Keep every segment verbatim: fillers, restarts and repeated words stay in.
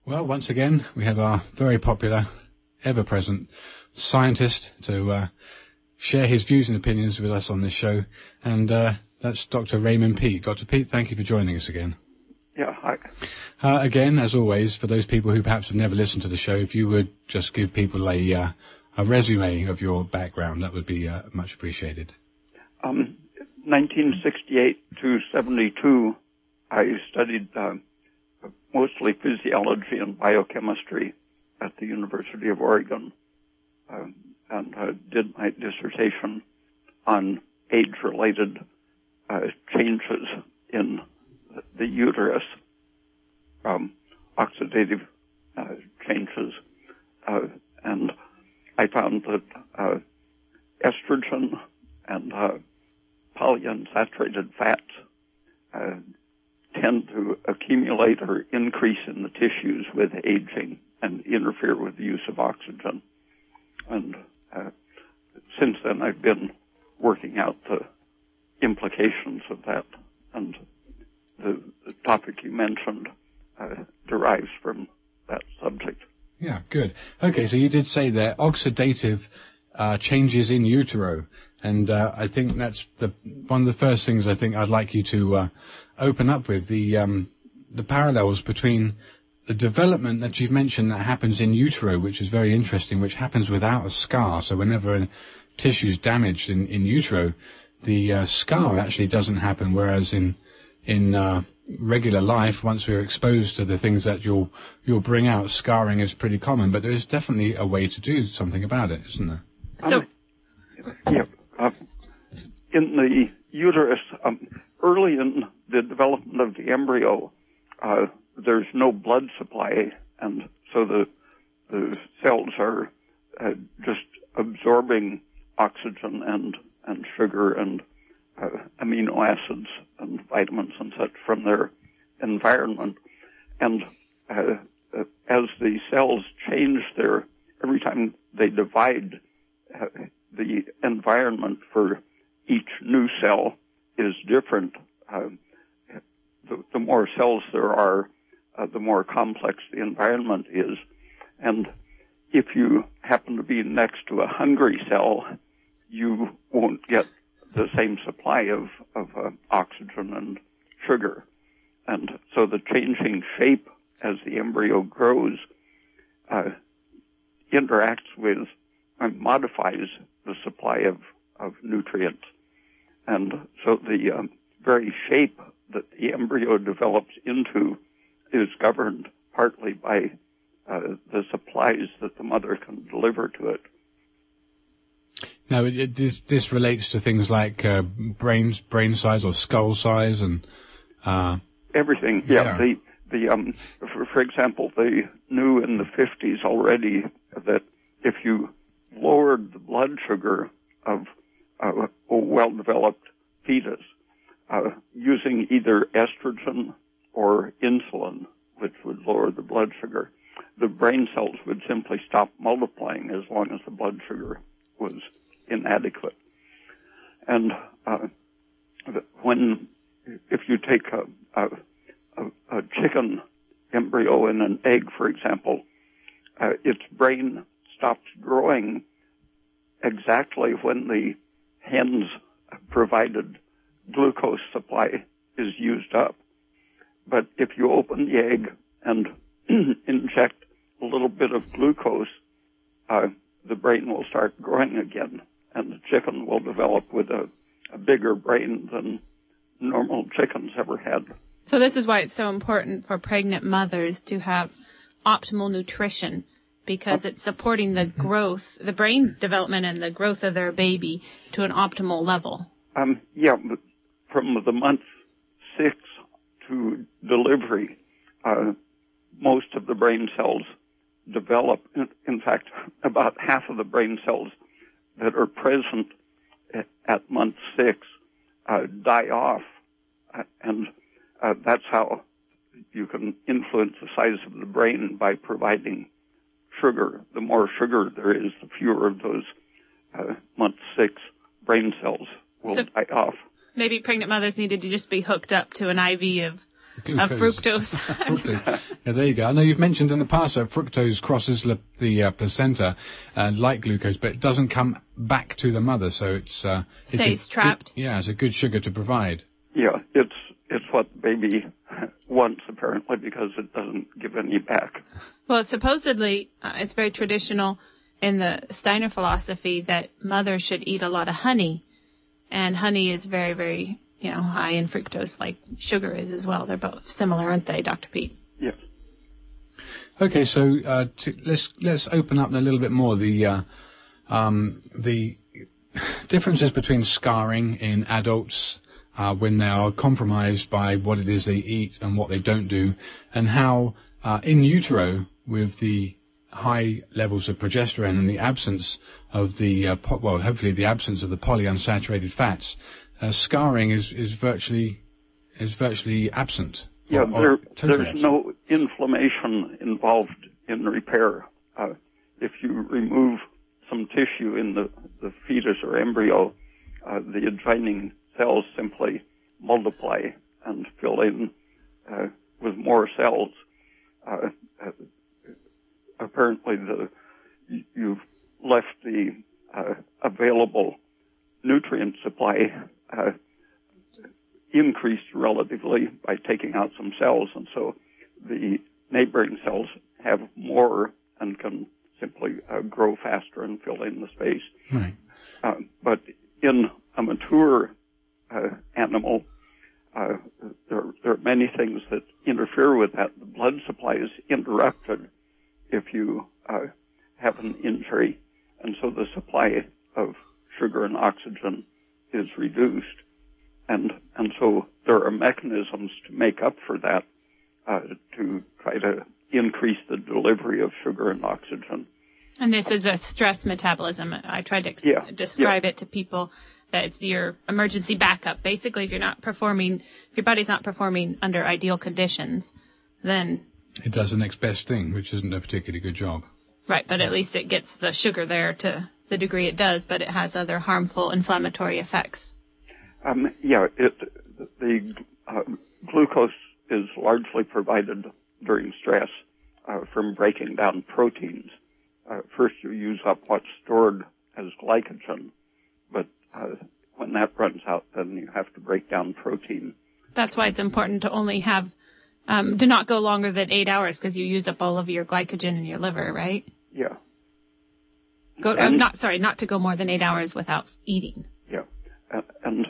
Well, once again, we have our very popular, ever-present scientist to uh, share his views and opinions with us on this show, and uh, that's Doctor Raymond Peat. Doctor Peat, thank you for joining us again. Yeah, hi. Uh, again, as always, for those people who perhaps have never listened to the show, if you would just give people a, uh, a resume of your background, that would be uh, much appreciated. Um, nineteen sixty-eight to seventy-two, I studied uh, mostly physiology and biochemistry at the University of Oregon, uh, and uh, did my dissertation on age-related uh, changes in the uterus, um, oxidative uh, changes, uh, and I found that uh, estrogen and uh, polyunsaturated fats uh, tend to accumulate or increase in the tissues with aging and interfere with the use of oxygen. And uh, since then, I've been working out the implications of that, and the, the topic you mentioned uh, derives from that subject. Yeah, good. Okay, so you did say there oxidative uh, changes in utero, and uh, I think that's the one of the first things I think I'd like you to uh, open up with, the um, the parallels between the development that you've mentioned that happens in utero, which is very interesting, which happens without a scar. So whenever a tissue is damaged in, in utero, the uh, scar actually doesn't happen, whereas in in uh, regular life, once we're exposed to the things that you'll you'll bring out, scarring is pretty common. But there is definitely a way to do something about it, isn't there? So, um, yeah, uh, in the uterus, um, early in the development of the embryo, uh, there's no blood supply, and so the the cells are uh, just absorbing oxygen and and sugar and uh, amino acids and vitamins and such from their environment. And uh, uh, as the cells change their, every time they divide, uh, the environment for each new cell is different. Uh, the, the more cells there are, uh, the more complex the environment is. And if you happen to be next to a hungry cell, you won't get the same supply of, of uh, oxygen and sugar. And so the changing shape as the embryo grows uh, interacts with and modifies the supply of, of nutrients. And so the um, very shape that the embryo develops into is governed partly by uh, the supplies that the mother can deliver to it. Now, it, it, this, this relates to things like uh, brain brain size or skull size and uh, everything. Yeah, yeah. the the um, for, for example, they knew in the fifties already that if you lowered the blood sugar of uh, a well-developed fetus uh, using either estrogen or insulin, which would lower the blood sugar, the brain cells would simply stop multiplying as long as the blood sugar was inadequate. And uh, when, if you take a, a, a chicken embryo in an egg, for example, uh, its brain stops growing exactly when the hen's provided glucose supply is used up. But if you open the egg and inject a little bit of glucose, uh, the brain will start growing again, and the chicken will develop with a, a bigger brain than normal chickens ever had. So this is why it's so important for pregnant mothers to have optimal nutrition, because it's supporting the growth, the brain development and the growth of their baby to an optimal level. Um, yeah, but from the month six to delivery, uh, most of the brain cells develop. In fact, about half of the brain cells that are present at month six uh, die off, and uh, that's how you can influence the size of the brain, by providing sugar. The more sugar there is, the fewer of those uh, month six brain cells will so die off. Maybe pregnant mothers needed to just be hooked up to an I V of of fructose. fructose. Yeah, there you go. I know you've mentioned in the past that fructose crosses the, the uh, placenta uh, like glucose, but it doesn't come back to the mother, so it's... Uh, it's stays a, trapped. It, yeah, it's a good sugar to provide. Yeah, it's it's what the baby wants, apparently, because it doesn't give any back. Well, it's supposedly, uh, it's very traditional in the Steiner philosophy that mothers should eat a lot of honey, and honey is very, very, you know, high in fructose, like sugar is as well. They're both similar, aren't they, Doctor Pete? Yes. Okay, so uh, to, let's let's open up a little bit more the uh, um, the differences between scarring in adults uh, when they are compromised by what it is they eat and what they don't do, and how uh, in utero with the high levels of progesterone and the absence of the uh, po- well, hopefully the absence of the polyunsaturated fats, uh, scarring is, is virtually is virtually absent. Yeah, or, there, or totally there's absent. no inflammation involved in repair. Uh, if you remove some tissue in the, the fetus or embryo, uh, the adjoining cells simply multiply and fill in uh, with more cells. Uh, uh, apparently, the you've left the uh, available nutrient supply uh, increased relatively by taking out some cells, and so the neighboring cells have more and can simply uh, grow faster and fill in the space. Right. Uh, but in a mature uh, animal, uh, there, there are many things that interfere with that. The blood supply is interrupted if you uh, have an injury, and so the supply of sugar and oxygen is reduced. And and so there are mechanisms to make up for that, uh, to try to increase the delivery of sugar and oxygen. And this is a stress metabolism. I tried to ex- Yeah. describe Yeah. it to people that it's your emergency backup. Basically, if you're not performing, if your body's not performing under ideal conditions, then... It does the next best thing, which isn't a particularly good job. Right, but at least it gets the sugar there to the degree it does, but it has other harmful inflammatory effects. Um, yeah, it, the uh, glucose is largely provided during stress uh, from breaking down proteins. Uh, first, you use up what's stored as glycogen, but uh, when that runs out, then you have to break down protein. That's why it's important to only have, um, to not go longer than eight hours because you use up all of your glycogen in your liver, right? Yeah. Go, uh, not sorry, not to go more than eight hours without eating. Yeah, uh, and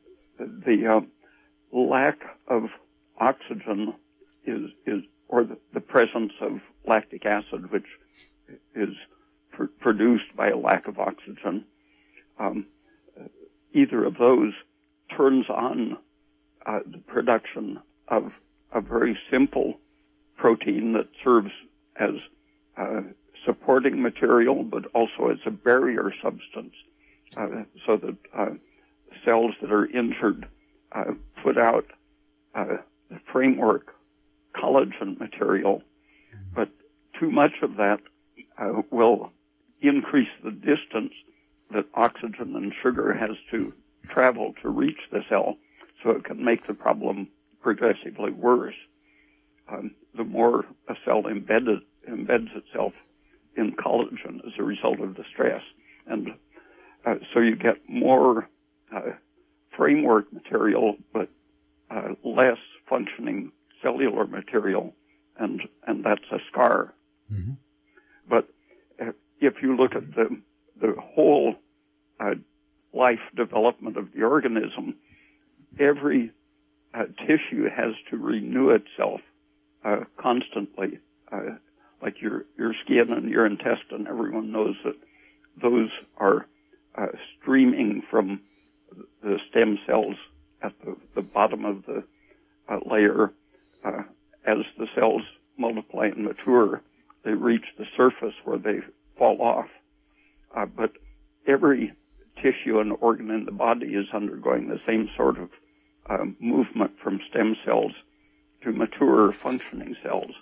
the uh, lack of oxygen is is or the, the presence of lactic acid, which is pr- produced by a lack of oxygen. Um, either of those turns on uh, the production of a very simple protein that serves as uh, supporting material, but also as a barrier substance, uh, so that uh, cells that are injured uh, put out uh, the framework collagen material, but too much of that uh, will increase the distance that oxygen and sugar has to travel to reach the cell, so it can make the problem progressively worse. Um, the more a cell embedded, embeds itself in collagen as a result of the stress, and uh, so you get more uh, framework material, but uh, less functioning cellular material, and and that's a scar. Mm-hmm. But uh, if you look at the the whole uh, life development of the organism, every uh, tissue has to renew itself uh, constantly. Uh, like your your skin and your intestine, everyone knows that those are uh, streaming from the stem cells at the, the bottom of the uh, layer. Uh, as the cells multiply and mature, they reach the surface where they fall off. Uh, but every tissue and organ in the body is undergoing the same sort of uh, movement from stem cells to mature functioning cells.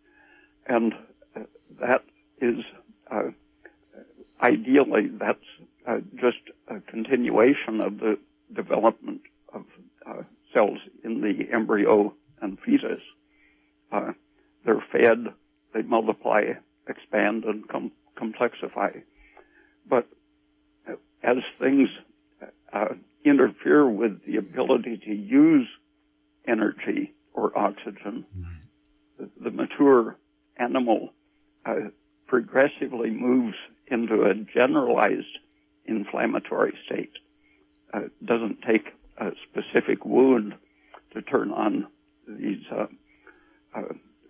And uh, that is, uh, ideally, that's uh, just a continuation of the development of uh, cells in the embryo and fetus. Uh, they're fed, they multiply, expand, and com- complexify. But as things uh, interfere with the ability to use energy or oxygen, mm. the, the mature animal uh, progressively moves into a generalized inflammatory state. Uh, doesn't take a specific wound to turn on these uh, uh,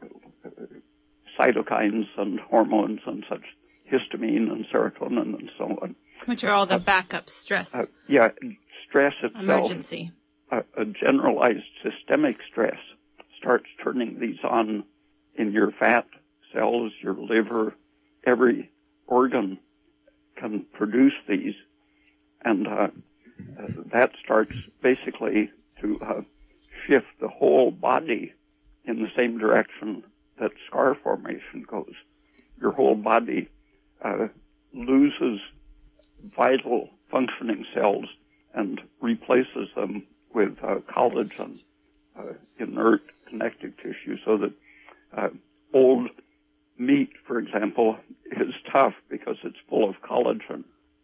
cytokines and hormones and such, histamine and serotonin and so on. Which are all the backup stress. Uh, yeah, stress itself. Emergency. A, a generalized systemic stress starts turning these on in your fat cells, your liver. Every organ can produce these, and uh, uh, that starts basically to uh, shift the whole body in the same direction that scar formation goes. Your whole body uh, loses vital functioning cells and replaces them with uh, collagen, uh, inert connective tissue, so that uh, old meat, for example, is tough because it's full of collagen.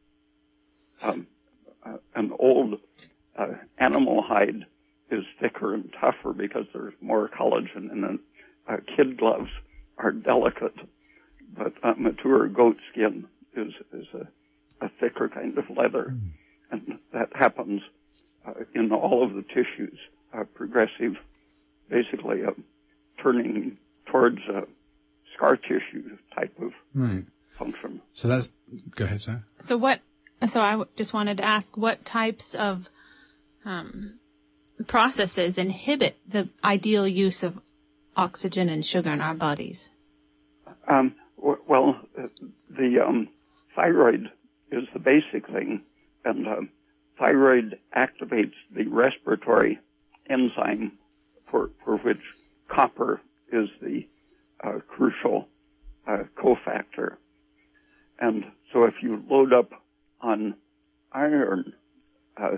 Um, uh, an old uh, animal hide is thicker and tougher because there's more collagen in it. Uh, kid gloves are delicate, but uh, mature goat skin is, is a, a thicker kind of leather. Mm. And that happens uh, in all of the tissues, uh, progressive, basically uh, turning towards a scar tissue type of right. function. So that's, go ahead, sir. So what, so I w- just wanted to ask, what types of um, processes inhibit the ideal use of oxygen and sugar in our bodies? Um, w- well, uh, the um, thyroid is the basic thing, and uh, thyroid activates the respiratory enzyme for, for which copper is the uh, crucial uh, cofactor. And so if you load up on iron, uh,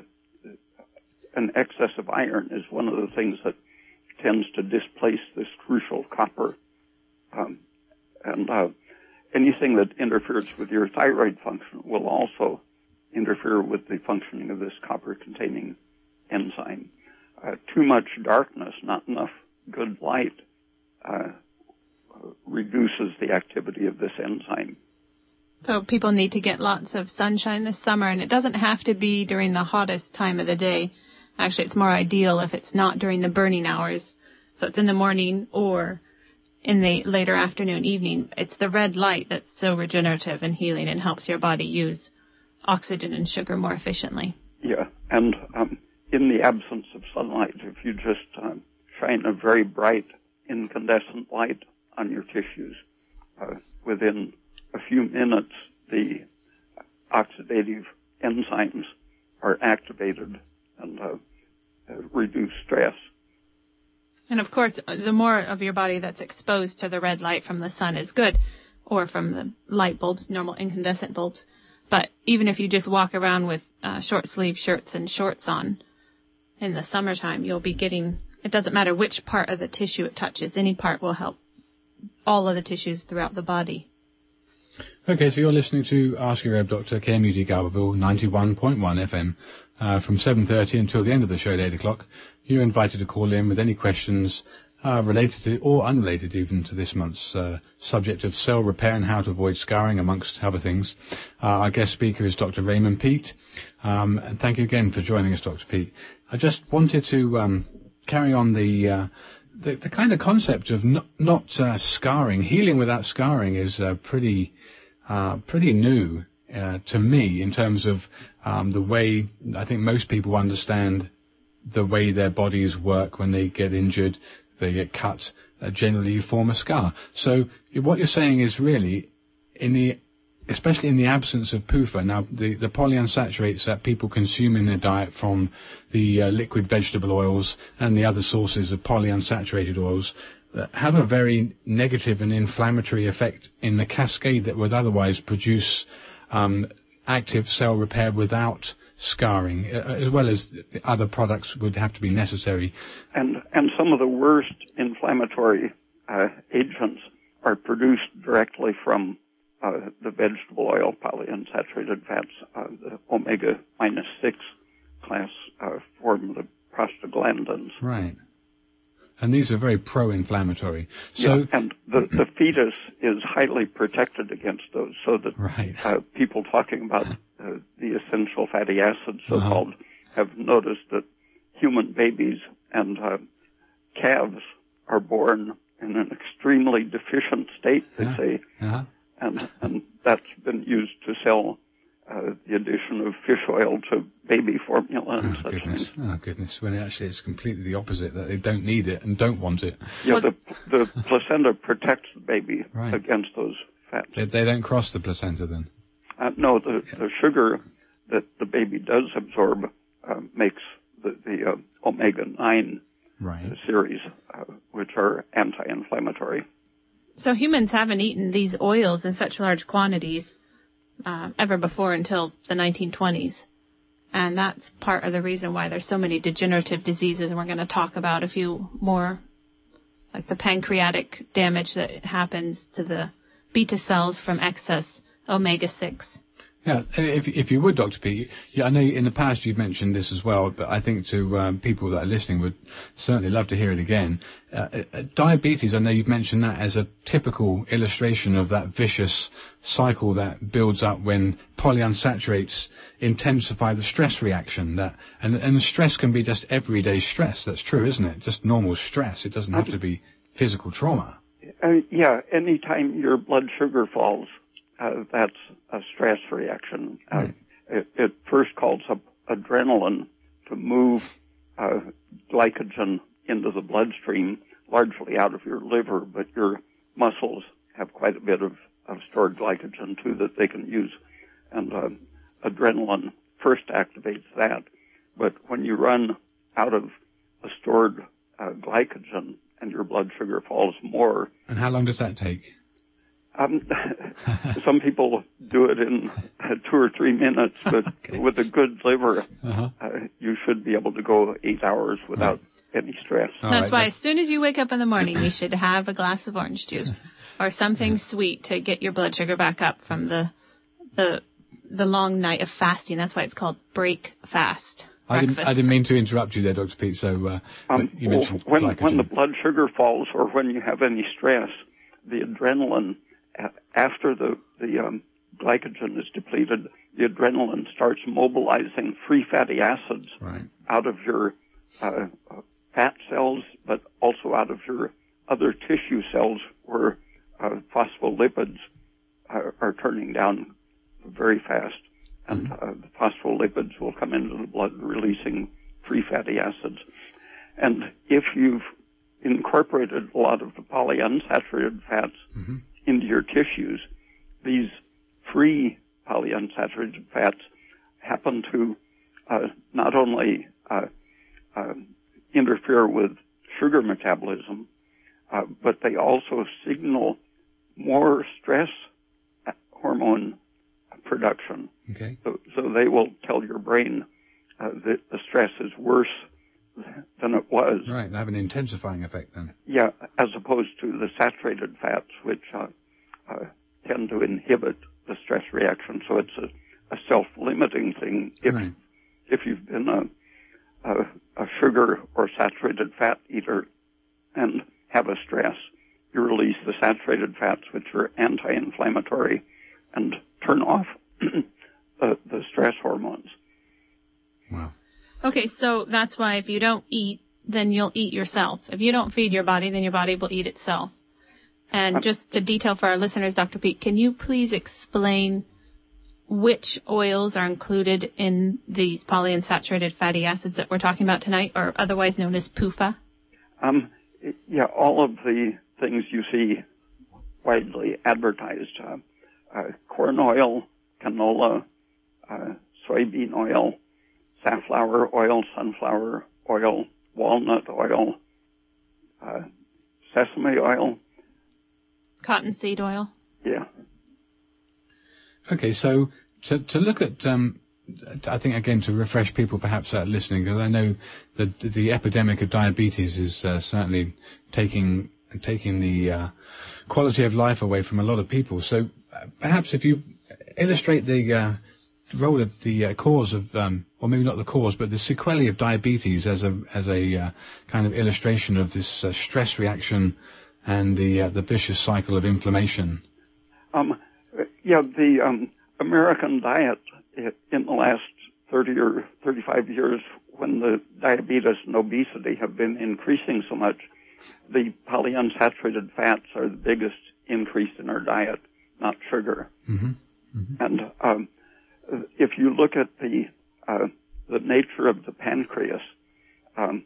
an excess of iron is one of the things that tends to displace this crucial copper. Um, and uh, anything that interferes with your thyroid function will also interfere with the functioning of this copper-containing enzyme. Uh, too much darkness, not enough good light, uh, reduces the activity of this enzyme. So people need to get lots of sunshine this summer, and it doesn't have to be during the hottest time of the day. Actually, it's more ideal if it's not during the burning hours. So it's in the morning or in the later afternoon, evening. It's the red light that's so regenerative and healing and helps your body use oxygen and sugar more efficiently. Yeah, and um, in the absence of sunlight, if you just um, shine a very bright incandescent light on your tissues, uh, within a few minutes, the oxidative enzymes are activated and uh, uh, reduce stress. And of course, the more of your body that's exposed to the red light from the sun is good, or from the light bulbs, normal incandescent bulbs. But even if you just walk around with uh, short sleeve shirts and shorts on in the summertime, you'll be getting, it doesn't matter which part of the tissue it touches, any part will help all of the tissues throughout the body. Okay, so you're listening to Ask Your Herb Doctor, K M U D Garberville, ninety-one point one F M, uh, from seven thirty until the end of the show at eight o'clock. You're invited to call in with any questions uh, related to, or unrelated even, to this month's uh, subject of cell repair and how to avoid scarring, amongst other things. Uh, our guest speaker is Doctor Raymond Peat. Um, and thank you again for joining us, Doctor Peat. I just wanted to um, carry on the... Uh, The, the kind of concept of not, not uh, scarring, healing without scarring, is uh, pretty uh, pretty new uh, to me in terms of um, the way I think most people understand the way their bodies work. When they get injured, they get cut, uh, generally you form a scar. So what you're saying is really, in the especially in the absence of P U F A. Now, the, the polyunsaturates that people consume in their diet from the uh, liquid vegetable oils and the other sources of polyunsaturated oils uh, have a very negative and inflammatory effect in the cascade that would otherwise produce um, active cell repair without scarring, uh, as well as the other products would have to be necessary. And and some of the worst inflammatory uh, agents are produced directly from uh, the vegetable oil polyunsaturated fats. Uh, the omega minus six class uh, form the prostaglandins. Right. And these are very pro-inflammatory. So, yeah, and the, the fetus is highly protected against those, so that right. uh, people talking about uh, the essential fatty acids, so-called, uh-huh. have noticed that human babies and uh, calves are born in an extremely deficient state, they uh-huh. say, uh-huh. and and that's been used to sell uh, the addition of fish oil to baby formula and oh, such goodness. things. Oh, goodness. When actually it's completely the opposite, that they don't need it and don't want it. Yeah, the, the placenta protects the baby right. against those fats. They, they don't cross the placenta then? Uh, no, the, yeah. the sugar that the baby does absorb uh, makes the, the uh, omega nine right. series, uh, which are anti-inflammatory. So humans haven't eaten these oils in such large quantities uh, ever before until the nineteen twenties. And that's part of the reason why there's so many degenerative diseases. And we're going to talk about a few more, like the pancreatic damage that happens to the beta cells from excess omega six. Yeah, if if you would, Doctor Pete, yeah, I know in the past you've mentioned this as well, but I think to um, people that are listening would certainly love to hear it again. Uh, uh, diabetes, I know you've mentioned that as a typical illustration of that vicious cycle that builds up when polyunsaturates intensify the stress reaction. That and and the stress can be just everyday stress. That's true, isn't it? Just normal stress. It doesn't have to be physical trauma. Uh, yeah, anytime your blood sugar falls, Uh, that's a stress reaction. Uh, right. it, it first calls up adrenaline to move uh, glycogen into the bloodstream, largely out of your liver, but your muscles have quite a bit of, of stored glycogen too that they can use. And uh, adrenaline first activates that. But when you run out of a stored uh, glycogen and your blood sugar falls more. And how long does that take? Um, some people do it in uh, two or three minutes, but okay. with a good liver, uh-huh. uh, you should be able to go eight hours without right. any stress. All That's right, why that's... as soon as you wake up in the morning, you should have a glass of orange juice or something sweet to get your blood sugar back up from the the the long night of fasting. That's why it's called break fast. I didn't, I didn't mean to interrupt you there, Doctor Pete. So uh, um, you mentioned when, glycogen. when the blood sugar falls or when you have any stress, the adrenaline after the, the um, glycogen is depleted, the adrenaline starts mobilizing free fatty acids right. out of your uh, fat cells, but also out of your other tissue cells where uh, phospholipids are, are turning down very fast. And uh, the phospholipids will come into the blood releasing free fatty acids. And if you've incorporated a lot of the polyunsaturated fats mm-hmm. into your tissues, these free polyunsaturated fats happen to uh, not only uh, uh, interfere with sugar metabolism, uh, but they also signal more stress hormone production. Okay. So, so they will tell your brain uh, that the stress is worse than it was. Right, they have an intensifying effect then. Yeah, as opposed to the saturated fats, which uh, uh, tend to inhibit the stress reaction. So it's a, a self-limiting thing. If right. if you've been a, a, a sugar or saturated fat eater and have a stress, you release the saturated fats, which are anti-inflammatory, and turn off the, the stress hormones. Wow. Okay, so that's why if you don't eat, then you'll eat yourself. If you don't feed your body, then your body will eat itself. And just to detail for our listeners, Doctor Pete, can you please explain which oils are included in these polyunsaturated fatty acids that we're talking about tonight, or otherwise known as P U F A? Um, yeah, all of the things you see widely advertised, uh, uh, corn oil, canola, uh, soybean oil, safflower oil, sunflower oil, walnut oil, uh, sesame oil. Cottonseed oil. Yeah. Okay, so to to look at um, I think, again, to refresh people perhaps that are listening, because I know that the epidemic of diabetes is uh, certainly taking taking the uh, quality of life away from a lot of people. So uh, perhaps if you illustrate the uh, role of the uh, cause of, um, or maybe not the cause, but the sequelae of diabetes as a as a uh, kind of illustration of this uh, stress reaction and the uh, the vicious cycle of inflammation. Um, yeah, the um, American diet in the last thirty or thirty-five years, when the diabetes and obesity have been increasing so much, the polyunsaturated fats are the biggest increase in our diet, not sugar. Mm-hmm. Mm-hmm. And um, if you look at the uh, the nature of the pancreas, um,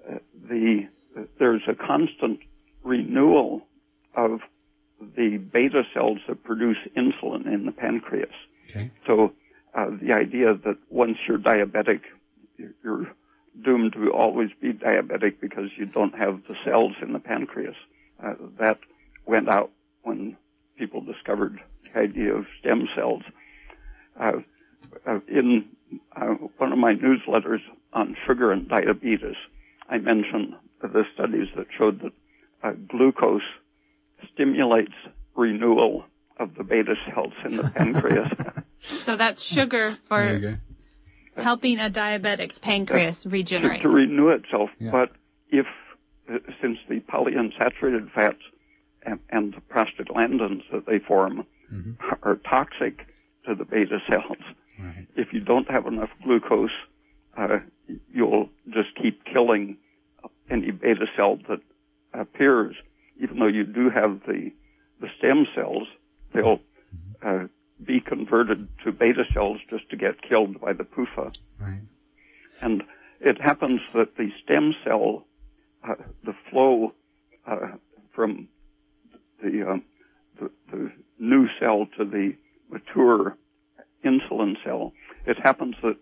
the there's a constant renewal of the beta cells that produce insulin in the pancreas. Okay. So uh, the idea that once you're diabetic, you're doomed to always be diabetic because you don't have the cells in the pancreas, uh, that went out when people discovered the idea of stem cells. Uh, uh, in uh, one of my newsletters on sugar and diabetes, I mentioned the studies that showed that uh, glucose stimulates renewal of the beta cells in the pancreas. So that's sugar for helping a diabetic's pancreas uh, regenerate. To, to renew itself. Yeah. But if, uh, since the polyunsaturated fats and, and the prostaglandins that they form mm-hmm. are toxic to the beta cells, right. if you don't have enough glucose, uh, you'll just keep killing any beta cell that appears. Even though you do have the the stem cells, they'll uh, be converted to beta cells just to get killed by the P U F A. Right. And it happens that the stem cell, uh, the flow uh, from the, uh, the the new cell to the mature insulin cell, it happens that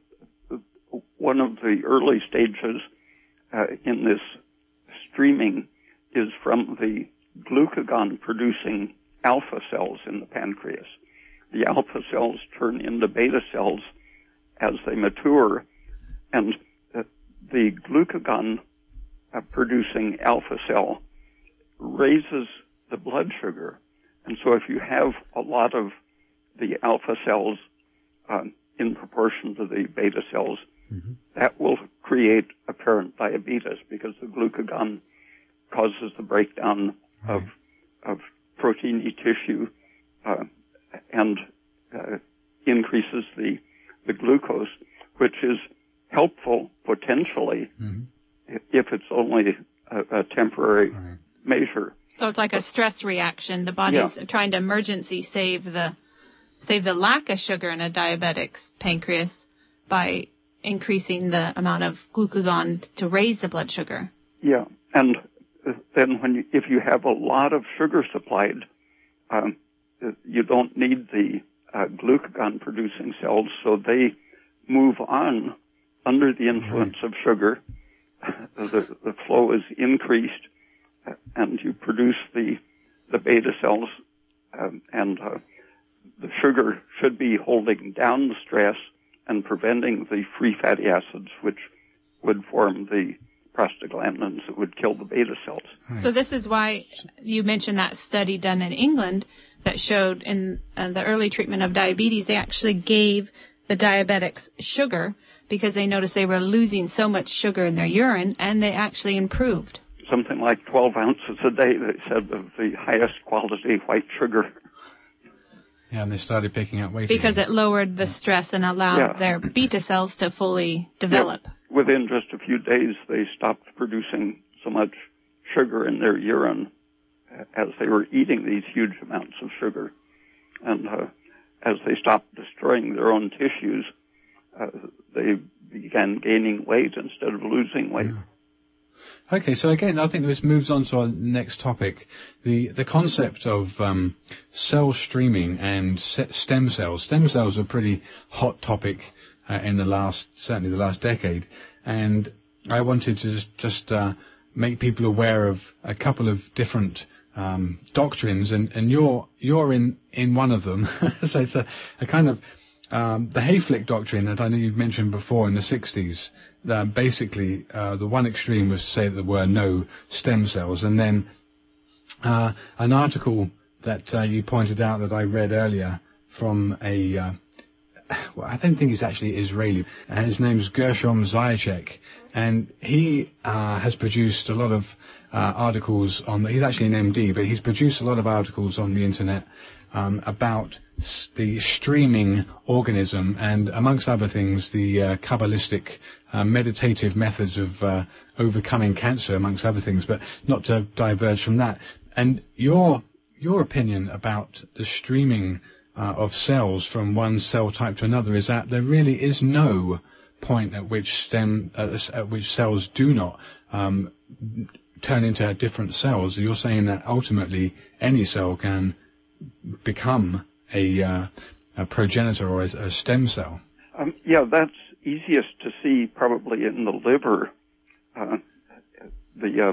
one of the early stages uh, in this streaming is from the glucagon-producing alpha cells in the pancreas. The alpha cells turn into beta cells as they mature, and uh, the glucagon-producing alpha cell raises the blood sugar. And so if you have a lot of the alpha cells uh, in proportion to the beta cells, mm-hmm. that will create apparent diabetes because the glucagon causes the breakdown right. of of proteiny tissue uh, and uh, increases the the glucose, which is helpful potentially mm-hmm. if it's only a, a temporary right. measure. So it's like a stress reaction. The body's yeah. trying to emergency save the save the lack of sugar in a diabetic's pancreas by increasing the amount of glucagon to raise the blood sugar. Yeah, and then when you, if you have a lot of sugar supplied, um, you don't need the uh, glucagon-producing cells, so they move on under the influence mm-hmm. of sugar. The, the flow is increased, and you produce the the beta cells, um, and uh, the sugar should be holding down the stress and preventing the free fatty acids, which would form the prostaglandins that would kill the beta cells. So this is why you mentioned that study done in England that showed in uh, the early treatment of diabetes, they actually gave the diabetics sugar because they noticed they were losing so much sugar in their urine, and they actually improved. Something like twelve ounces a day, they said, of the highest quality white sugar. Yeah, and they started picking up weight. Because again. it lowered the stress and allowed yeah. their beta cells to fully develop. Yeah. Within just a few days, they stopped producing so much sugar in their urine as they were eating these huge amounts of sugar. And uh, as they stopped destroying their own tissues, uh, they began gaining weight instead of losing weight. Yeah. Okay, so again, I think this moves on to our next topic, the the concept of um, cell streaming and stem cells. Stem cells are a pretty hot topic uh, in the last, certainly the last decade, and I wanted to just, just uh, make people aware of a couple of different um, doctrines, and, and you're you're in, in one of them. So it's a, a kind of um, the Hayflick doctrine that I know you've mentioned before in the sixties, uh, basically uh, the one extreme was to say that there were no stem cells, and then uh, an article that uh, you pointed out that I read earlier from a, uh, well, I don't think he's actually Israeli, and his name's Gershom Zayachek, and he uh, has produced a lot of uh, articles on, he's actually an M D, but he's produced a lot of articles on the internet um, about s- the streaming organism, and amongst other things, the uh, Kabbalistic uh, meditative methods of uh, overcoming cancer, amongst other things, but not to diverge from that. And your your opinion about the streaming uh, of cells from one cell type to another is that there really is no point at which stem uh, at which cells do not um, turn into different cells. You're saying that ultimately any cell can become a, uh, a progenitor or a, a stem cell. Um, yeah, that's easiest to see probably in the liver. Uh, the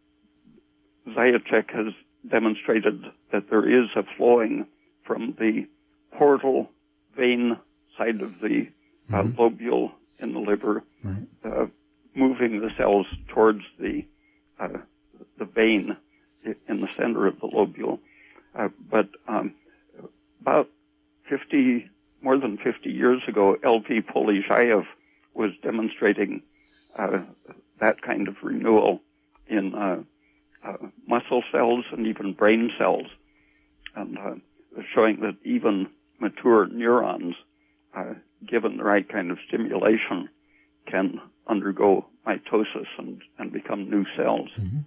uh, Zayachek has demonstrated that there is a flowing from the portal vein side of the uh, mm-hmm. lobule in the liver, right. uh, moving the cells towards the uh, the vein in the center of the lobule. Uh, but um, about fifty, more than fifty years ago, L V Polizhayev was demonstrating uh, that kind of renewal in uh, uh, muscle cells and even brain cells, and uh, showing that even mature neurons, uh, given the right kind of stimulation, can undergo mitosis and, and become new cells. Mm-hmm.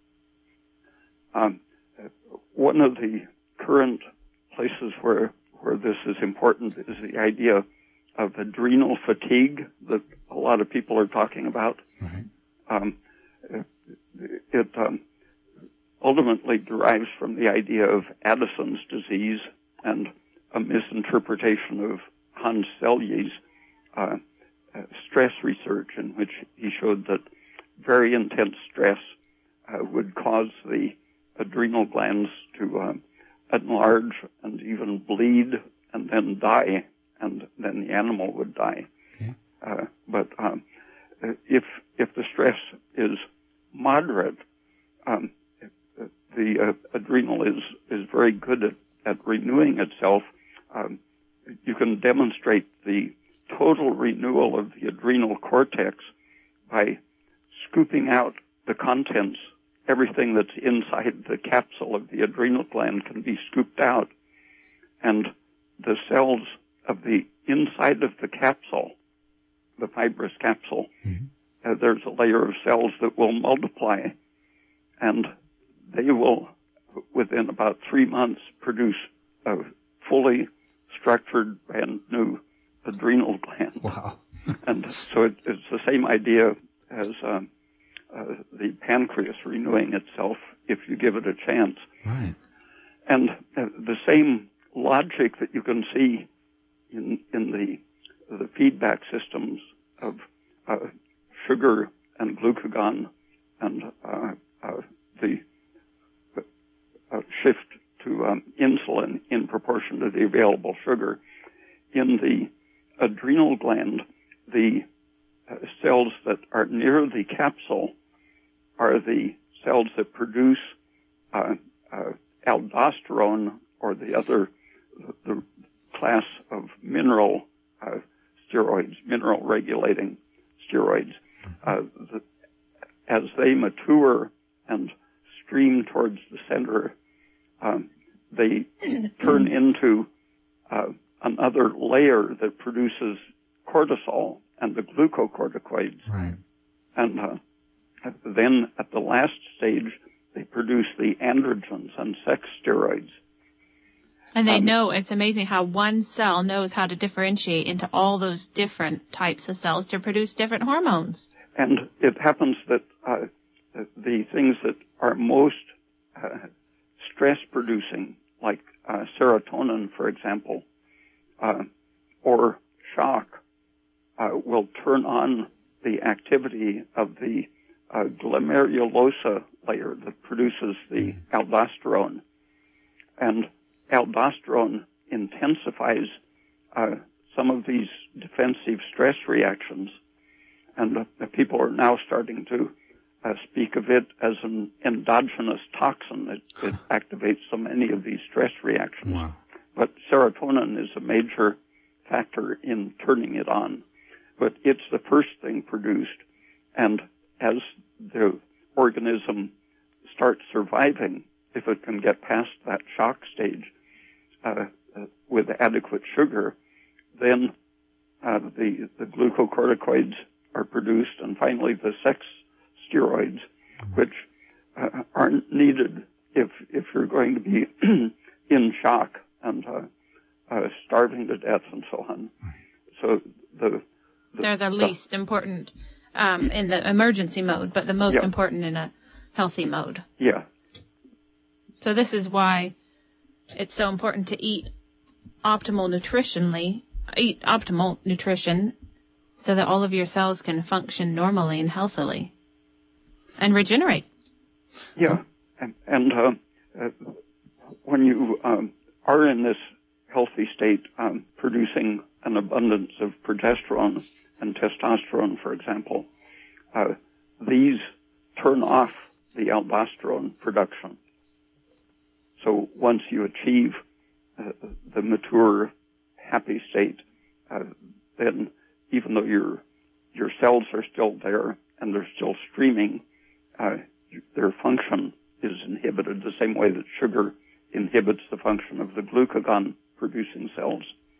Um, one of the current places where where this is important is the idea of adrenal fatigue that a lot of people are talking about. Mm-hmm. Um, it um, ultimately derives from the idea of Addison's disease and a misinterpretation of Hans Selye's uh, uh, stress research, in which he showed that very intense stress uh, would cause the adrenal glands to uh, enlarge and even bleed and then die, and then the animal would die. Okay. Uh, but um, if if the stress is moderate, um, the uh, adrenal is is very good at, at renewing itself. Um, you can demonstrate the total renewal of the adrenal cortex by scooping out the contents. Everything that's inside the capsule of the adrenal gland can be scooped out, and the cells of the inside of the capsule, the fibrous capsule, mm-hmm. uh, there's a layer of cells that will multiply, and they will, within about three months, produce a fully structured, brand new adrenal gland. Wow. And so it, it's the same idea as um, uh, the pancreas renewing itself if you give it a chance. Right. And uh, the same logic that you can see in in the the feedback systems of uh, sugar and glucagon and uh, uh, the uh, shift to um, insulin in proportion to the available sugar. In the adrenal gland, the uh, cells that are near the capsule are the cells that produce uh, uh, aldosterone, or the other, the class of mineral uh, steroids, mineral regulating steroids. Uh, the, as they mature and stream towards the center, um, they turn into uh, another layer that produces cortisol and the glucocorticoids. Right. And uh, then at the last stage, they produce the androgens and sex steroids. And they um, know, it's amazing how one cell knows how to differentiate into all those different types of cells to produce different hormones. And it happens that uh, the things that are most uh, stress-producing, like uh, serotonin, for example, uh, or shock, uh, will turn on the activity of the uh, glomerulosa layer that produces the aldosterone. And aldosterone intensifies uh, some of these defensive stress reactions, and uh, people are now starting to uh, speak of it as an endogenous toxin. It, it activates so many of these stress reactions. Wow. But serotonin is a major factor in turning it on. But it's the first thing produced, and as the organism starts surviving, if it can get past that shock stage uh, uh, with adequate sugar, then uh, the, the glucocorticoids are produced, and finally the sex steroids, which uh, aren't needed if if you're going to be in shock and uh, uh, starving to death and so on. So the, the they're the least the, important um, in the emergency mode, but the most yeah. important in a healthy mode. Yeah. So this is why it's so important to eat optimal nutritionally, eat optimal nutrition, so that all of your cells can function normally and healthily and regenerate. Yeah, and, and uh, uh, when you um, are in this healthy state, um, producing an abundance of progesterone and testosterone, for example, uh, these turn off the aldosterone production. So once you achieve uh, the mature, happy state, uh, then even though your your cells are still there and they're still streaming, uh, their function is inhibited the same way that sugar inhibits the function of the glucagon-producing cells.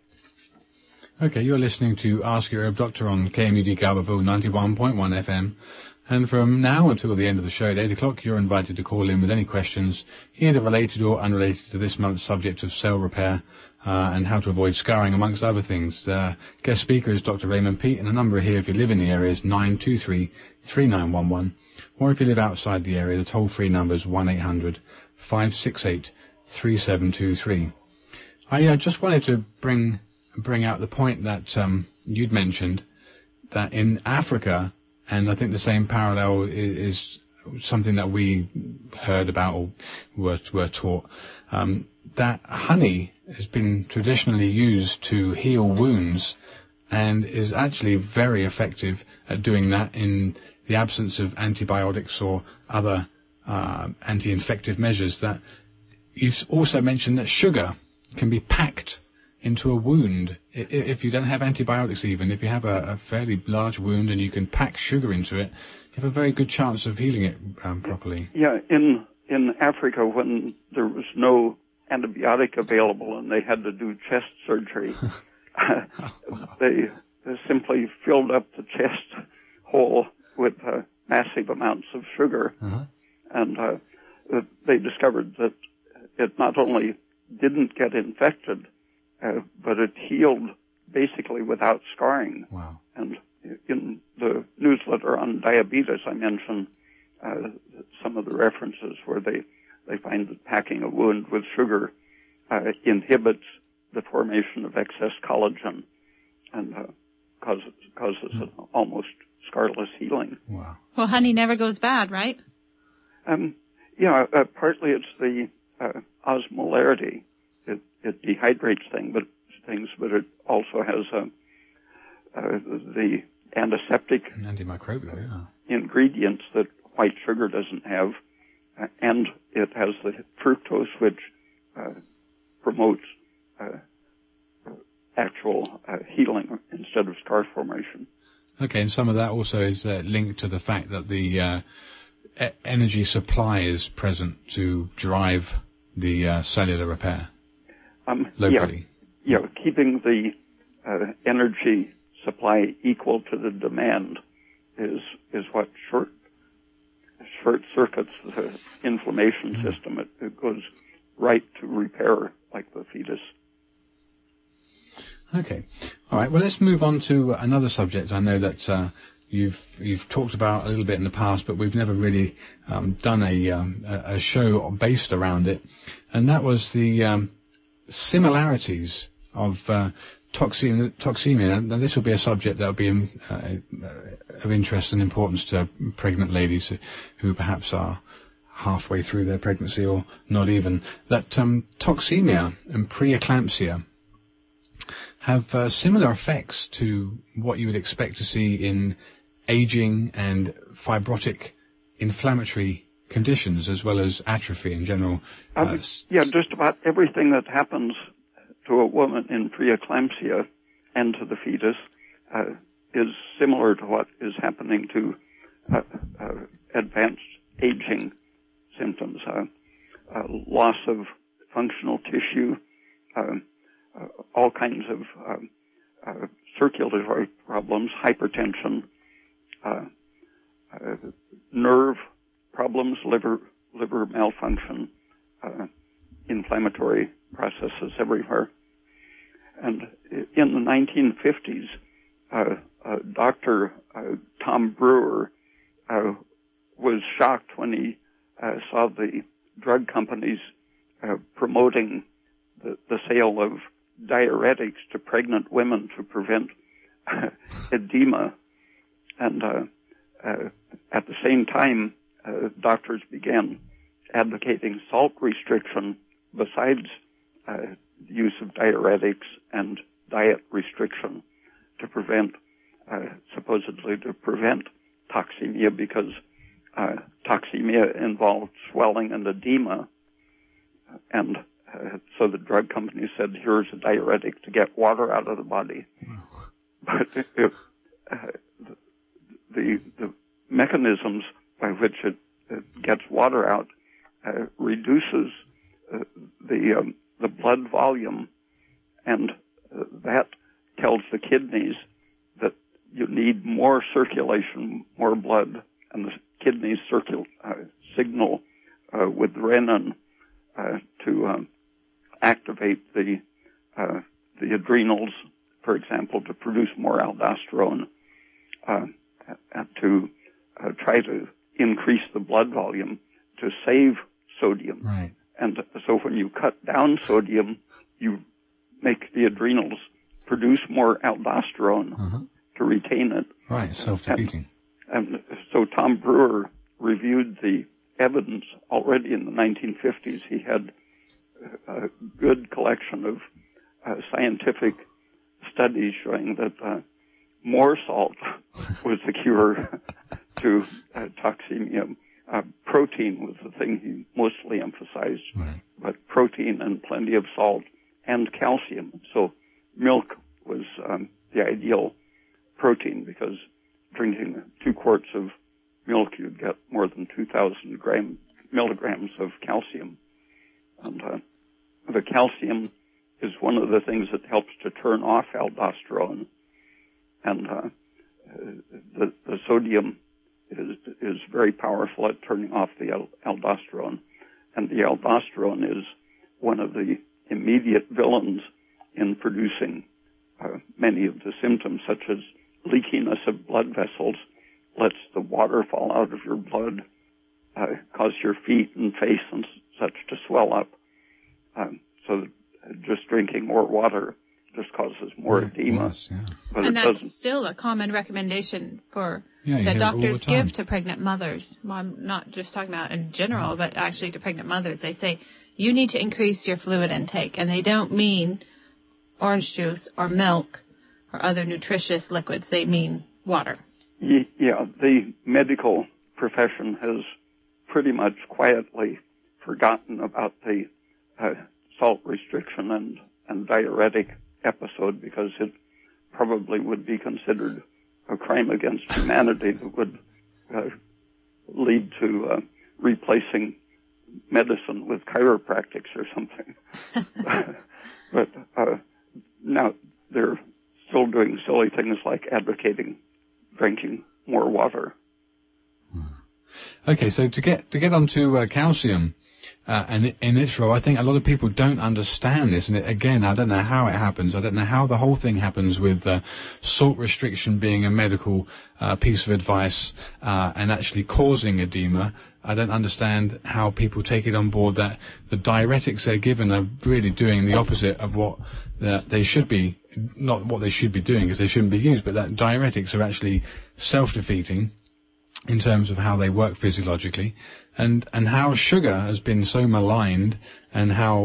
Okay, you're listening to Ask Your Herb Doctor on K M U D Garberville ninety-one point one F M. And from now until the end of the show at eight o'clock, you're invited to call in with any questions, either related or unrelated to this month's subject of cell repair uh, and how to avoid scarring, amongst other things. Uh, guest speaker is Doctor Raymond Peat, and the number here, if you live in the area, is nine two three, three nine one one. Or if you live outside the area, the toll-free number is one eight hundred, five six eight, three seven two three. I uh, just wanted to bring bring out the point that um, you'd mentioned, that in Africa, and I think the same parallel is, is something that we heard about or were, were taught, um, that honey has been traditionally used to heal wounds and is actually very effective at doing that in the absence of antibiotics or other uh, anti-infective measures. That you've also mentioned that sugar can be packed into a wound. If you don't have antibiotics, even if you have a, a fairly large wound and you can pack sugar into it, you have a very good chance of healing it um, properly. Yeah, in in Africa, when there was no antibiotic available and they had to do chest surgery, wow. they, they simply filled up the chest hole with uh, massive amounts of sugar, uh-huh. and uh, they discovered that it not only didn't get infected, Uh, but it healed basically without scarring. Wow. And in the newsletter on diabetes, I mentioned uh, some of the references where they, they find that packing a wound with sugar uh, inhibits the formation of excess collagen and uh, causes, causes mm. an almost scarless healing. Wow. Well, honey never goes bad, right? Um, yeah, uh, partly it's the uh, osmolarity. It, it dehydrates thing, but, things, but it also has uh, uh, the antiseptic antimicrobial yeah. ingredients that white sugar doesn't have, uh, and it has the fructose, which uh, promotes uh, actual uh, healing instead of scar formation. Okay, and some of that also is uh, linked to the fact that the uh, e- energy supply is present to drive the uh, cellular repair. Um, locally. Yeah, yeah, keeping the uh, energy supply equal to the demand is is what short short circuits the inflammation mm-hmm. system. It, it goes right to repair, like the fetus. Okay, all right. Well, let's move on to another subject. I know that uh, you've you've talked about a little bit in the past, but we've never really um, done a, um, a a show based around it, and that was the um, similarities of uh, toxin, toxemia. Now, this will be a subject that will be um, uh, of interest and importance to pregnant ladies who, who perhaps are halfway through their pregnancy or not even. That um, toxemia and preeclampsia have uh, similar effects to what you would expect to see in aging and fibrotic inflammatory conditions, as well as atrophy in general. Uh, um, yeah, just about everything that happens to a woman in preeclampsia and to the fetus uh, is similar to what is happening to uh, uh, advanced aging symptoms. Uh, uh, loss of functional tissue, uh, uh, all kinds of uh, uh, circulatory problems, hypertension, uh, uh, nerve problems, liver liver malfunction, uh, inflammatory processes everywhere. And in the nineteen fifties, uh, uh, Doctor Uh, Tom Brewer uh, was shocked when he uh, saw the drug companies uh, promoting the, the sale of diuretics to pregnant women to prevent uh, edema. And uh, uh, at the same time, uh, doctors began advocating salt restriction besides uh, the use of diuretics and diet restriction to prevent, uh, supposedly to prevent toxemia, because uh, toxemia involved swelling and edema. And uh, so the drug company said, here's a diuretic to get water out of the body. But if, uh, the, the mechanisms by which it, it gets water out uh, reduces uh, the um, the blood volume, and uh, that tells the kidneys that you need more circulation, more blood, and the kidneys circul- uh, signal uh, with renin uh, to um, activate the uh, the adrenals, for example, to produce more aldosterone, uh, and to uh, try to increase the blood volume to save sodium. Right. And so when you cut down sodium, you make the adrenals produce more aldosterone uh-huh. to retain it. Right, self-defeating. And, and so Tom Brewer reviewed the evidence already in the nineteen fifties. He had a good collection of uh, scientific studies showing that uh, more salt was the cure to uh, toxemia. Uh, protein was the thing he mostly emphasized, right. but protein and plenty of salt and calcium. So milk was um, the ideal protein, because drinking two quarts of milk, you'd get more than two thousand gram, milligrams of calcium. And uh, the calcium is one of the things that helps to turn off aldosterone. And uh, the, the sodium is is very powerful at turning off the al- aldosterone. And the aldosterone is one of the immediate villains in producing uh, many of the symptoms, such as leakiness of blood vessels, lets the water fall out of your blood, uh, cause your feet and face and such to swell up. Um, so just drinking more water just causes more yeah, edema. Yes, yeah. But and it that's doesn't. Still a common recommendation for yeah, that doctors the give to pregnant mothers. Well, I'm not just talking about in general, mm. but actually to pregnant mothers. They say, you need to increase your fluid intake. And they don't mean orange juice or milk or other nutritious liquids. They mean water. Yeah, the medical profession has pretty much quietly forgotten about the uh, salt restriction and, and diuretic episode, because it probably would be considered a crime against humanity that would uh, lead to uh, replacing medicine with chiropractics or something. But uh, now they're still doing silly things like advocating drinking more water. Okay, so to get to get onto uh, calcium uh, and in its role, I think a lot of people don't understand this. And it, again, I don't know how it happens. I don't know how the whole thing happens with uh, salt restriction being a medical uh, piece of advice uh, and actually causing edema. I don't understand how people take it on board that the diuretics they're given are really doing the opposite of what uh, they should be, not what they should be doing, because they shouldn't be used, but that diuretics are actually self-defeating in terms of how they work physiologically, and, and how sugar has been so maligned, and how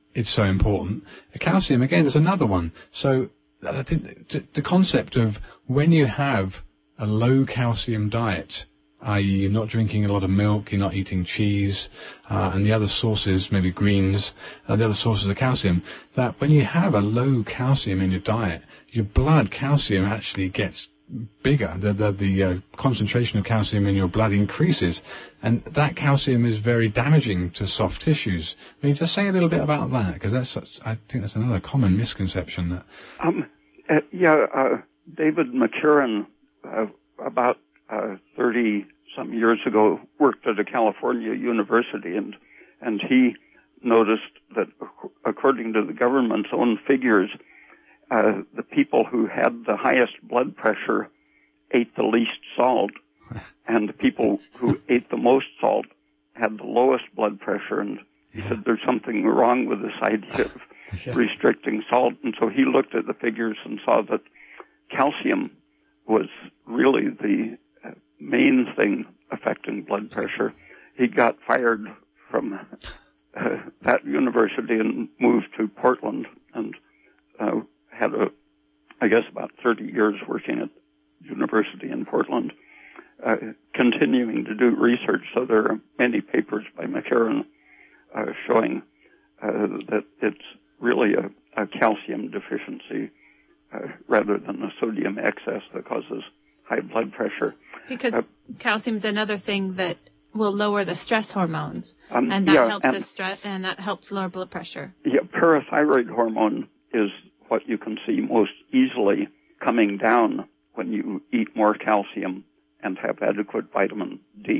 it's so important. Calcium, again, is another one. So I think the concept of when you have a low calcium diet, that is you're not drinking a lot of milk, you're not eating cheese, uh, and the other sources, maybe greens, uh, the other sources of calcium, that when you have a low calcium in your diet, your blood calcium actually gets bigger. The, the, the uh, concentration of calcium in your blood increases, and that calcium is very damaging to soft tissues. Can you just say a little bit about that? Because that's, I think that's another common misconception. That um, uh, yeah, uh, David McCarran, uh, about uh, thirty some years ago, worked at a California university, and and he noticed that according to the government's own figures, Uh, the people who had the highest blood pressure ate the least salt, and the people who ate the most salt had the lowest blood pressure. And he said there's something wrong with this idea of yeah. restricting salt. And so he looked at the figures and saw that calcium was really the uh, main thing affecting blood pressure. He got fired from uh, that university and moved to Portland, and uh, had a, I guess, about thirty years working at university in Portland, uh, continuing to do research. So there are many papers by McCarran uh, showing uh, that it's really a, a calcium deficiency uh, rather than a sodium excess that causes high blood pressure. Because uh, calcium is another thing that will lower the stress hormones, um, and that yeah, helps and, the stress, and that helps lower blood pressure. Yeah, parathyroid hormone is what you can see most easily coming down when you eat more calcium and have adequate vitamin D.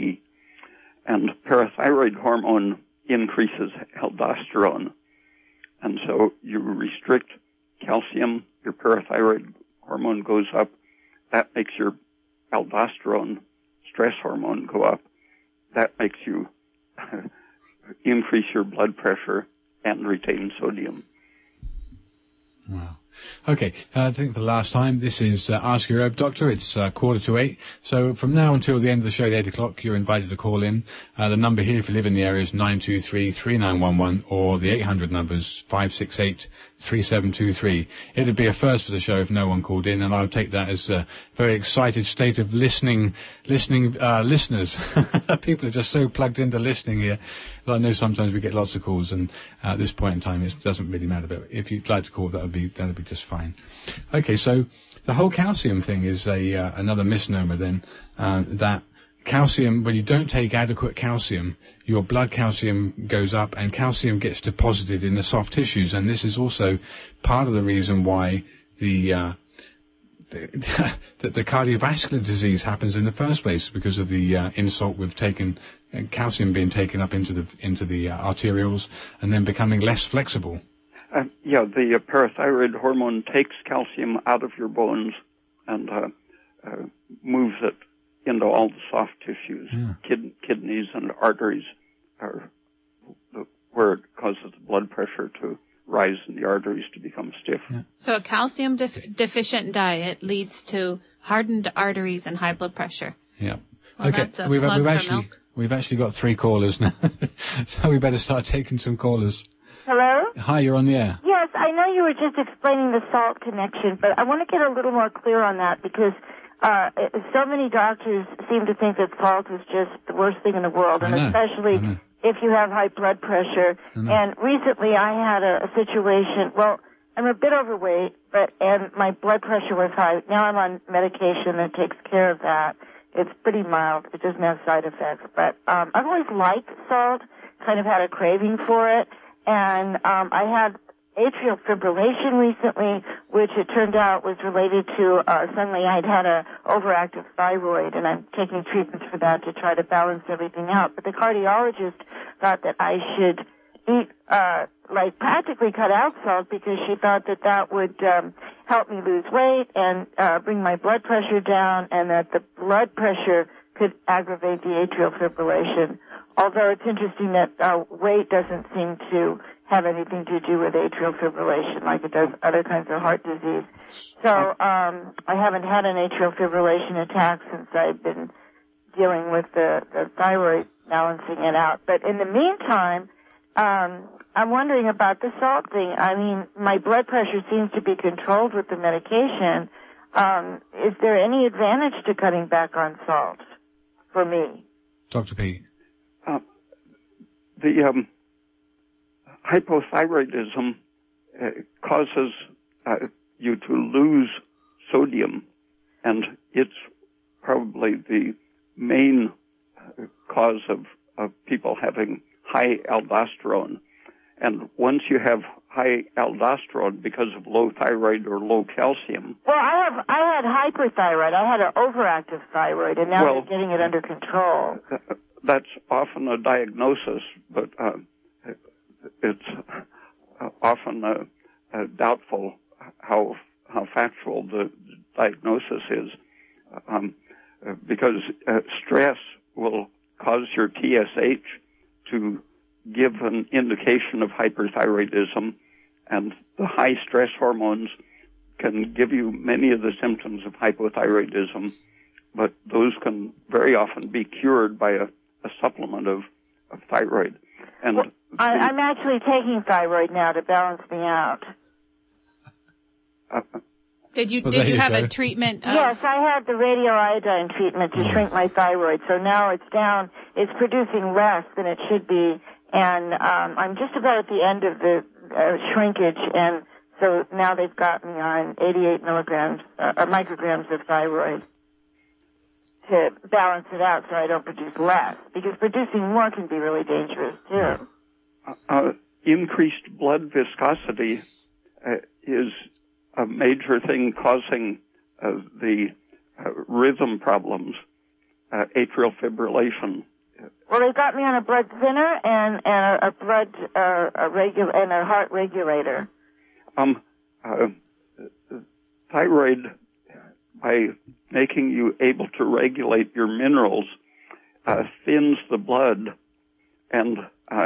And parathyroid hormone increases aldosterone. And so you restrict calcium, your parathyroid hormone goes up. That makes your aldosterone, stress hormone, go up. That makes you increase your blood pressure and retain sodium. Wow. Okay, uh, I think the last time, this is uh, Ask Your Herb Doctor. It's uh, quarter to eight. So from now until the end of the show at eight o'clock, you're invited to call in. Uh, the number here, if you live in the area, is nine two three, three nine one one, or the eight hundred numbers, five six eight, three seven two three. It would be a first for the show if no one called in, and I would take that as a very excited state of listening, listening uh, listeners. People are just so plugged into listening here. I know sometimes we get lots of calls, and uh, at this point in time, it doesn't really matter. But if you'd like to call, that would be that would be just fine. Okay, so the whole calcium thing is a uh, another misnomer. Then uh, that calcium, when you don't take adequate calcium, your blood calcium goes up, and calcium gets deposited in the soft tissues. And this is also part of the reason why the uh, that the cardiovascular disease happens in the first place, because of the uh, insult we've taken, uh, calcium being taken up into the into the uh, arterioles and then becoming less flexible. Uh, yeah, the uh, parathyroid hormone takes calcium out of your bones and uh, uh, moves it into all the soft tissues. Yeah. Kid- kidneys and arteries are the, where it causes the blood pressure to rise in the arteries to become stiff. Yeah. So a calcium def- deficient diet leads to hardened arteries and high blood pressure. Yeah. Well, okay. That's a we've, plug we've for actually milk. we've actually got three callers now, so we better start taking some callers. Hello? Hi, you're on the air. Yes, I know you were just explaining the salt connection, but I want to get a little more clear on that, because uh, so many doctors seem to think that salt is just the worst thing in the world, I and know, especially I know. if you have high blood pressure. And recently I had a, a situation, well, I'm a bit overweight, but and my blood pressure was high. Now I'm on medication that takes care of that. It's pretty mild. It doesn't have side effects. But um, I've always liked salt, kind of had a craving for it. And um, I had atrial fibrillation recently, which it turned out was related to uh, suddenly I'd had a overactive thyroid, and I'm taking treatments for that to try to balance everything out. But the cardiologist thought that I should eat, uh, like practically cut out salt, because she thought that that would um, help me lose weight and uh, bring my blood pressure down, and that the blood pressure could aggravate the atrial fibrillation. Although it's interesting that uh, weight doesn't seem to have anything to do with atrial fibrillation like it does other kinds of heart disease. So um, I haven't had an atrial fibrillation attack since I've been dealing with the, the thyroid, balancing it out. But in the meantime, um, I'm wondering about the salt thing. I mean, my blood pressure seems to be controlled with the medication. Um, is there any advantage to cutting back on salt for me? Doctor P. Uh, the um, hypothyroidism uh, causes uh, you to lose sodium, and it's probably the main uh, cause of, of people having high aldosterone. And once you have high aldosterone because of low thyroid or low calcium. Well, I have I had hyperthyroid. I had an overactive thyroid, and now well, they're getting it under control. Uh, that's often a diagnosis, but uh, it's uh, often uh, uh, doubtful how how factual the diagnosis is, um, uh, because uh, stress will cause your T S H to give an indication of hyperthyroidism, and the high stress hormones can give you many of the symptoms of hypothyroidism, but those can very often be cured by a, a supplement of, of thyroid. And well, the, I, I'm actually taking thyroid now to balance me out. Uh, Did you well, did you, you have go. a treatment? Of... Yes, I had the radioiodine treatment to Mm. shrink my thyroid, so now it's down. It's producing less than it should be, and um, I'm just about at the end of the uh, shrinkage, and so now they've got me on eighty-eight milligrams uh, or micrograms of thyroid to balance it out so I don't produce less, because producing more can be really dangerous too. uh, uh, increased blood viscosity uh, is a major thing causing uh, the uh, rhythm problems, uh, atrial fibrillation. Well, they got me on a blood thinner and, and a, a blood uh, a regu- and a heart regulator. Um, uh, thyroid, by making you able to regulate your minerals, uh, thins the blood, and uh,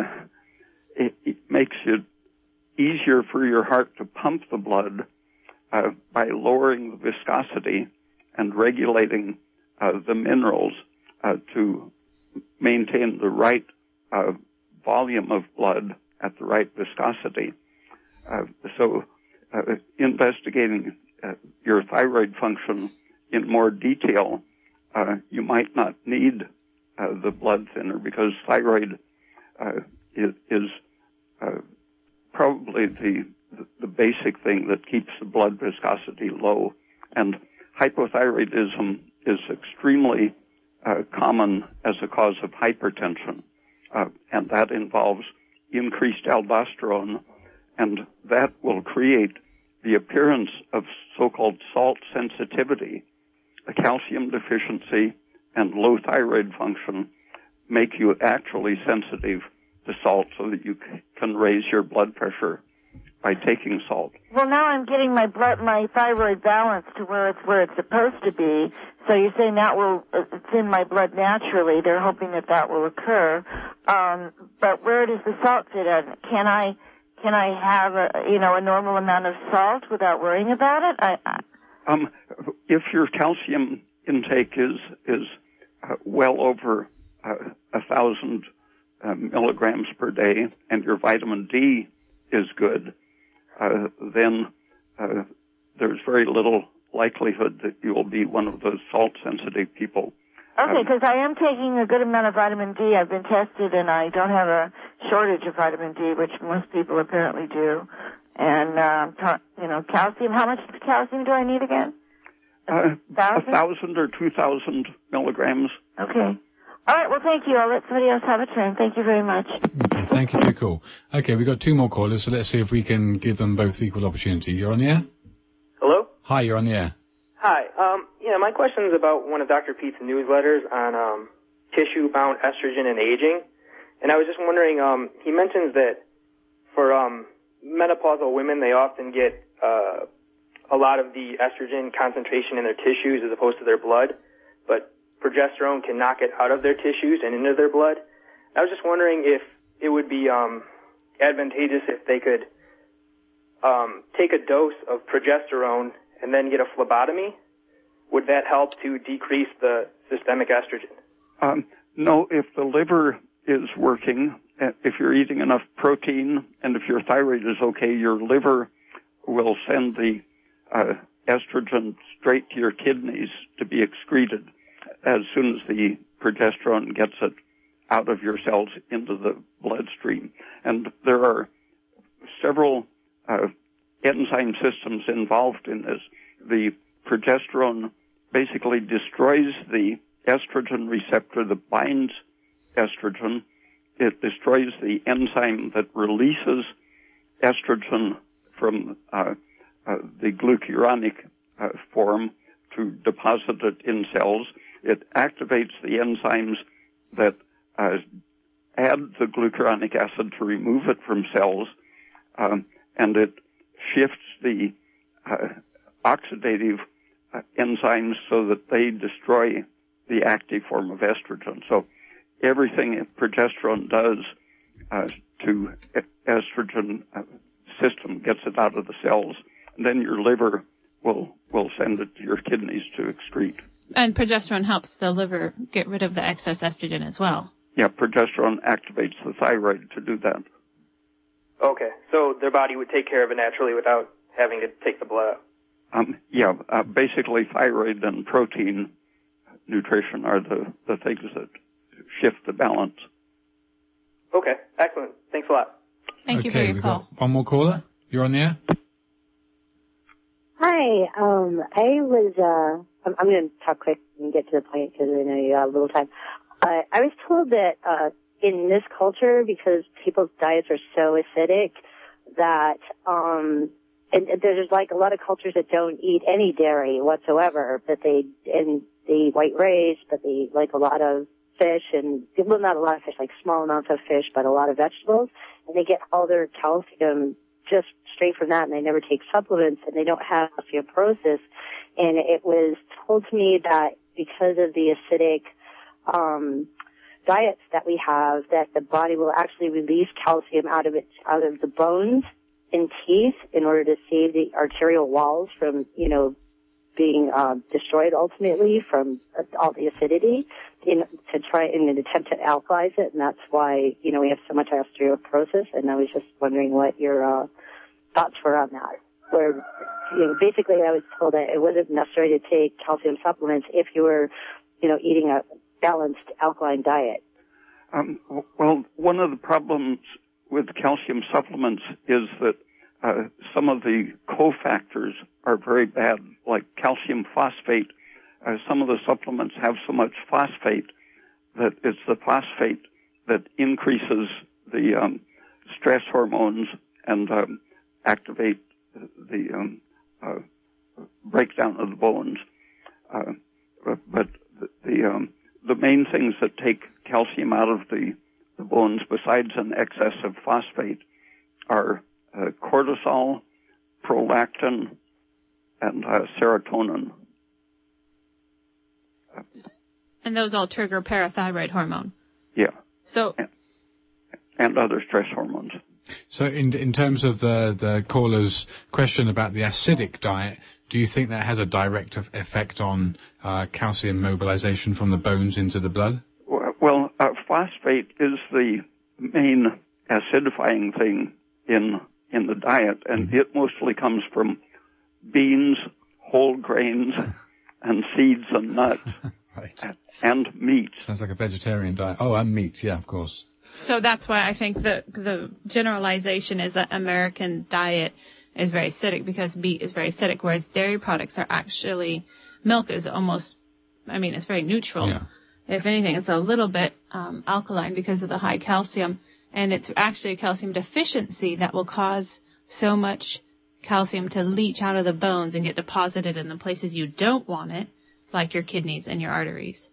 it, it makes it easier for your heart to pump the blood uh, by lowering the viscosity and regulating uh, the minerals uh, to maintain the right uh, volume of blood at the right viscosity. Uh, so uh, investigating uh, your thyroid function in more detail, uh, you might not need uh, the blood thinner, because thyroid uh, is, is uh, probably the, the basic thing that keeps the blood viscosity low. And hypothyroidism is extremely uh, common as a cause of hypertension, uh, and that involves increased aldosterone, and that will create the appearance of so-called salt sensitivity. A calcium deficiency and low thyroid function make you actually sensitive to salt, so that you c- can raise your blood pressure by taking salt. Well, now I'm getting my blood, my thyroid balanced to where it's where it's supposed to be. So you're saying that will uh, thin my blood naturally. They're hoping that that will occur. Um, but where does the salt fit in? Can I can I have a you know a normal amount of salt without worrying about it? I, I Um, if your calcium intake is is uh, well over uh, a thousand uh, milligrams per day, and your vitamin D is good, uh, then uh, there's very little likelihood that you will be one of those salt-sensitive people. Okay, Um, because I am taking a good amount of vitamin D. I've been tested, and I don't have a shortage of vitamin D, which most people apparently do. And, uh, ta- you know, calcium. How much calcium do I need again? Uh, thousand? a thousand or two thousand milligrams. Okay. All right, well, thank you. I'll let somebody else have a turn. Thank you very much. Okay, thank you for your call. Okay, we've got two more callers, so let's see if we can give them both equal opportunity. You're on the air? Hello? Hi, you're on the air. Hi. Um, yeah, my question is about one of Doctor Pete's newsletters on um, tissue-bound estrogen and aging. And I was just wondering, um, he mentions that for um, menopausal women, they often get uh, a lot of the estrogen concentration in their tissues as opposed to their blood, but progesterone can knock it out of their tissues and into their blood. I was just wondering if it would be um, advantageous if they could um, take a dose of progesterone and then get a phlebotomy. Would that help to decrease the systemic estrogen? Um, no, if the liver is working if you're eating enough protein and if your thyroid is okay, your liver will send the uh, estrogen straight to your kidneys to be excreted as soon as the progesterone gets it out of your cells into the bloodstream. And there are several uh, enzyme systems involved in this. The progesterone basically destroys the estrogen receptor that binds estrogen. It destroys the enzyme that releases estrogen from uh, uh, the glucuronic uh, form to deposit it in cells. It activates the enzymes that uh, add the glucuronic acid to remove it from cells, um, and it shifts the uh, oxidative uh, enzymes so that they destroy the active form of estrogen. So everything progesterone does uh, to estrogen uh, system gets it out of the cells, and then your liver will will send it to your kidneys to excrete. And progesterone helps the liver get rid of the excess estrogen as well. Yeah, progesterone activates the thyroid to do that. Okay, so their body would take care of it naturally without having to take the blood out. Um, yeah, uh, basically thyroid and protein nutrition are the, the things that shift the balance. Okay, excellent. Thanks a lot. Thank okay, you for your we've call. Got one more caller. You're on the air. Hi, um, I was, uh, I'm, I'm going to talk quick and get to the point because I know you have a little time. Uh, I was told that, uh, in this culture, because people's diets are so acidic, that, um, and there's like a lot of cultures that don't eat any dairy whatsoever, but they, and they eat white rice, but they eat like a lot of fish and, well, not a lot of fish, like small amounts of fish, but a lot of vegetables, and they get all their calcium just straight from that, and they never take supplements, and they don't have osteoporosis. And it was told to me that because of the acidic um diets that we have, that the body will actually release calcium out of it, out of the bones and teeth in order to save the arterial walls from, you know, being uh, destroyed ultimately from all the acidity, in, to try in an attempt to alkalize it, and that's why, you know, we have so much osteoporosis. And I was just wondering what your uh, thoughts were on that. Where, you know, basically I was told that it wasn't necessary to take calcium supplements if you were, you know, eating a balanced alkaline diet. Um, well, one of the problems with calcium supplements is that uh, some of the cofactors are very bad, like calcium phosphate. Uh, some of the supplements have so much phosphate that it's the phosphate that increases the um, stress hormones and um, activate the um, uh, breakdown of the bones. Uh, but the, the um, The main things that take calcium out of the, the bones, besides an excess of phosphate, are uh, cortisol, prolactin, and uh, serotonin. And those all trigger parathyroid hormone. Yeah. So. And, and other stress hormones. So in in terms of the, the caller's question about the acidic diet, do you think that has a direct effect on uh, calcium mobilization from the bones into the blood? Well, uh, phosphate is the main acidifying thing in in the diet, and mm-hmm. it mostly comes from beans, whole grains, and seeds and nuts, right. and meat. Sounds like a vegetarian diet. Oh, and meat, yeah, of course. So that's why I think the the generalization is that American diet is very acidic because meat is very acidic, whereas dairy products are actually, milk is almost, I mean, it's very neutral. Yeah. If anything, it's a little bit um, alkaline because of the high calcium, and it's actually a calcium deficiency that will cause so much calcium to leach out of the bones and get deposited in the places you don't want it, like your kidneys and your arteries.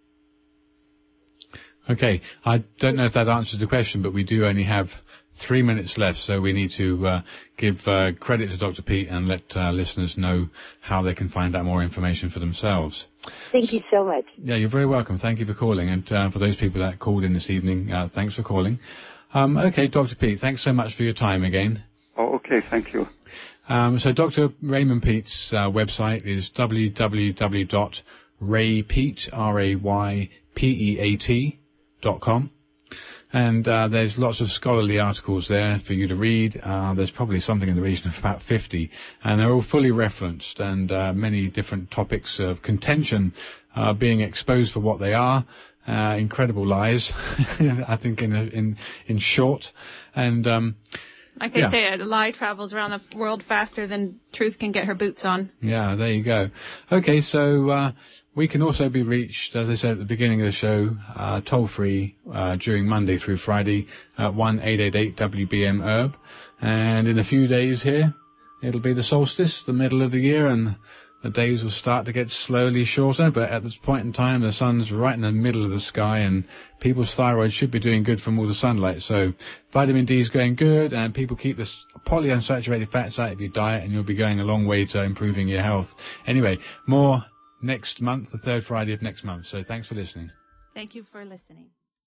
Okay, I don't know if that answers the question, but we do only have three minutes left, so we need to uh, give uh, credit to Doctor Pete and let uh, listeners know how they can find out more information for themselves. Thank you so much. Yeah, you're very welcome. Thank you for calling. And uh, for those people that called in this evening, uh, thanks for calling. Um, okay, Doctor Pete, thanks so much for your time again. Oh, okay, thank you. Um, so Doctor Raymond Peat's uh, website is w w w dot ray peat, R A Y P E A T, dot com. And uh, there's lots of scholarly articles there for you to read. Uh, there's probably something in the region of about fifty, and they're all fully referenced, and uh, many different topics of contention uh, being exposed for what they are. Uh, incredible lies, I think, in a, in in short. And um, like they yeah. say, a lie travels around the world faster than truth can get her boots on. Yeah, there you go. Okay, so uh, we can also be reached, as I said at the beginning of the show, uh, toll-free uh, during Monday through Friday at one eight eight eight W B M herb. And in a few days here, it'll be the solstice, the middle of the year, and the days will start to get slowly shorter, but at this point in time, the sun's right in the middle of the sky, and people's thyroid should be doing good from all the sunlight. So vitamin D is going good, and people keep the polyunsaturated fats out of your diet, and you'll be going a long way to improving your health. Anyway, more next month, the third Friday of next month. So thanks for listening. Thank you for listening.